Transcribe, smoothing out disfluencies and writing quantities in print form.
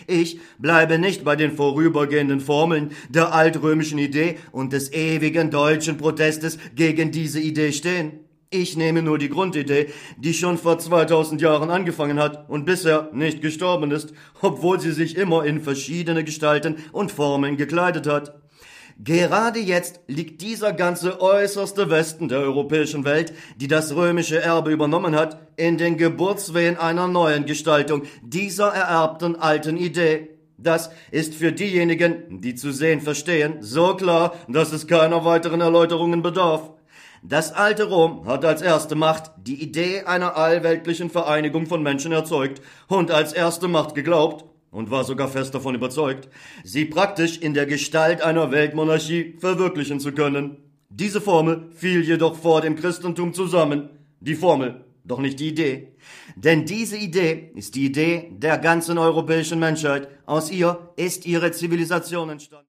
Ich bleibe nicht bei den vorübergehenden Formeln der altrömischen Idee und des ewigen deutschen Protestes gegen diese Idee stehen. Ich nehme nur die Grundidee, die schon vor 2000 Jahren angefangen hat und bisher nicht gestorben ist, obwohl sie sich immer in verschiedene Gestalten und Formen gekleidet hat. Gerade jetzt liegt dieser ganze äußerste Westen der europäischen Welt, die das römische Erbe übernommen hat, in den Geburtswehen einer neuen Gestaltung dieser ererbten alten Idee. Das ist für diejenigen, die zu sehen verstehen, so klar, dass es keiner weiteren Erläuterungen bedarf. Das alte Rom hat als erste Macht die Idee einer allweltlichen Vereinigung von Menschen erzeugt und als erste Macht geglaubt, und war sogar fest davon überzeugt, sie praktisch in der Gestalt einer Weltmonarchie verwirklichen zu können. Diese Formel fiel jedoch vor dem Christentum zusammen. Die Formel, doch nicht die Idee. Denn diese Idee ist die Idee der ganzen europäischen Menschheit. Aus ihr ist ihre Zivilisation entstanden.